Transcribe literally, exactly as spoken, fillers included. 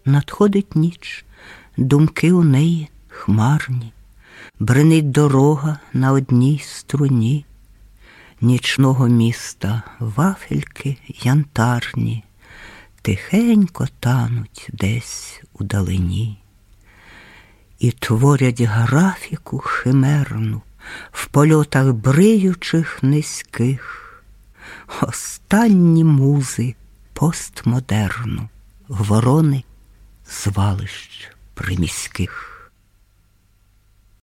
Надходить ніч, думки у неї хмарні, бренить дорога на одній струні. Нічного міста вафельки янтарні тихенько тануть десь удалині. І творять графіку химерну в польотах бриючих низьких. Останні музи постмодерну, ворони звалищ приміських.